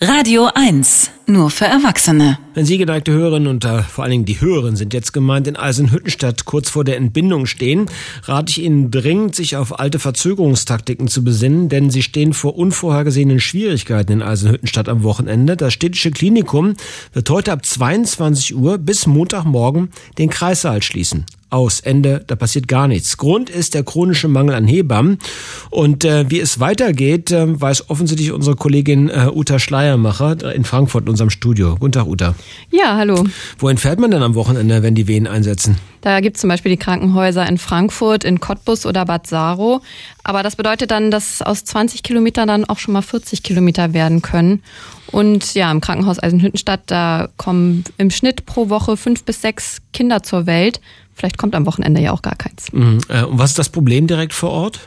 Radio 1, nur für Erwachsene. Wenn Sie, geneigte Hörerinnen und vor allen Dingen die Hörerinnen sind jetzt gemeint, in Eisenhüttenstadt kurz vor der Entbindung stehen, rate ich Ihnen dringend, sich auf alte Verzögerungstaktiken zu besinnen, denn Sie stehen vor unvorhergesehenen Schwierigkeiten in Eisenhüttenstadt am Wochenende. Das städtische Klinikum wird heute ab 22 Uhr bis Montagmorgen den Kreissaal schließen. Aus, Ende, da passiert gar nichts. Grund ist der chronische Mangel an Hebammen. Und wie es weitergeht, weiß offensichtlich unsere Kollegin Uta Schleiermacher in Frankfurt in unserem Studio. Guten Tag, Uta. Ja, hallo. Wohin fährt man denn am Wochenende, wenn die Wehen einsetzen? Da gibt es zum Beispiel die Krankenhäuser in Frankfurt, in Cottbus oder Bad Saro. Aber das bedeutet dann, dass aus 20 Kilometern dann auch schon mal 40 Kilometer werden können. Und ja, im Krankenhaus Eisenhüttenstadt, da kommen im Schnitt pro Woche 5 bis 6 Kinder zur Welt. Vielleicht kommt am Wochenende ja auch gar keins. Und was ist das Problem direkt vor Ort?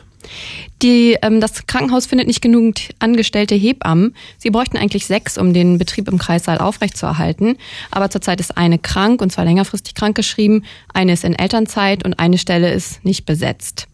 Das Krankenhaus findet nicht genügend angestellte Hebammen. Sie bräuchten eigentlich 6, um den Betrieb im Kreissaal aufrechtzuerhalten. Aber zurzeit ist eine krank, und zwar längerfristig krankgeschrieben. Eine ist in Elternzeit und eine Stelle ist nicht besetzt.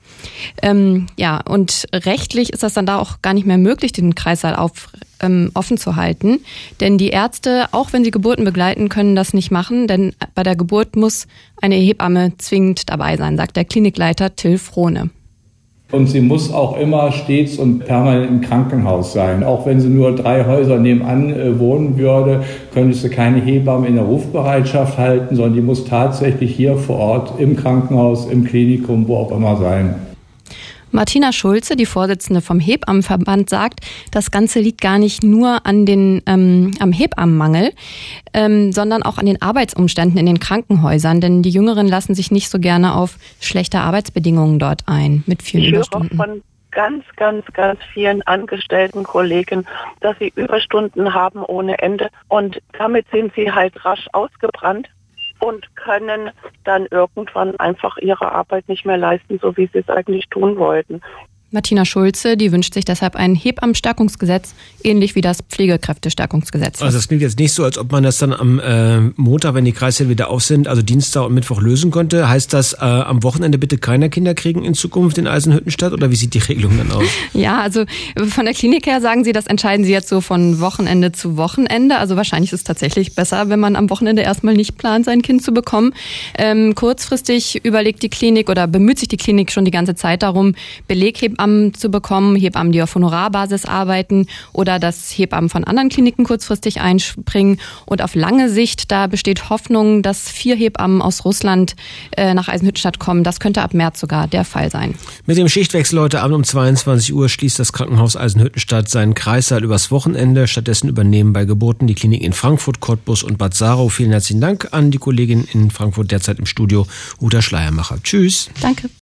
Und rechtlich ist das dann da auch gar nicht mehr möglich, den Kreissaal offen zu halten. Denn die Ärzte, auch wenn sie Geburten begleiten, können das nicht machen. Denn bei der Geburt muss eine Hebamme zwingend dabei sein, sagt der Klinikleiter Till Frohne. Und sie muss auch immer stets und permanent im Krankenhaus sein. Auch wenn sie nur 3 Häuser nebenan wohnen würde, könnte sie keine Hebamme in der Rufbereitschaft halten, sondern die muss tatsächlich hier vor Ort im Krankenhaus, im Klinikum, wo auch immer sein. Martina Schulze, die Vorsitzende vom Hebammenverband, sagt, das Ganze liegt gar nicht nur an am Hebammenmangel, sondern auch an den Arbeitsumständen in den Krankenhäusern. Denn die Jüngeren lassen sich nicht so gerne auf schlechte Arbeitsbedingungen dort ein, mit vielen Überstunden. Ich höre von ganz vielen angestellten Kollegen, dass sie Überstunden haben ohne Ende. Und damit sind sie halt rasch ausgebrannt und können dann irgendwann einfach ihre Arbeit nicht mehr leisten, so wie sie es eigentlich tun wollten. Martina Schulze, die wünscht sich deshalb ein Hebammenstärkungsgesetz, ähnlich wie das Pflegekräftestärkungsgesetz. Also das klingt jetzt nicht so, als ob man das dann am Montag, wenn die Kreissäle wieder auf sind, also Dienstag und Mittwoch lösen konnte. Heißt das, am Wochenende bitte keiner Kinder kriegen in Zukunft in Eisenhüttenstadt, oder wie sieht die Regelung dann aus? Ja, also von der Klinik her sagen sie, das entscheiden sie jetzt so von Wochenende zu Wochenende. Also wahrscheinlich ist es tatsächlich besser, wenn man am Wochenende erstmal nicht plant, sein Kind zu bekommen. Kurzfristig überlegt die Klinik oder bemüht sich die Klinik schon die ganze Zeit darum, Beleghebammen zu bekommen, Hebammen, die auf Honorarbasis arbeiten, oder dass Hebammen von anderen Kliniken kurzfristig einspringen. Und auf lange Sicht, da besteht Hoffnung, dass 4 Hebammen aus Russland nach Eisenhüttenstadt kommen. Das könnte ab März sogar der Fall sein. Mit dem Schichtwechsel heute Abend um 22 Uhr schließt das Krankenhaus Eisenhüttenstadt seinen Kreissaal übers Wochenende. Stattdessen übernehmen bei Geburten die Kliniken in Frankfurt, Cottbus und Bad Saro. Vielen herzlichen Dank an die Kollegin in Frankfurt, derzeit im Studio, Uta Schleiermacher. Tschüss. Danke.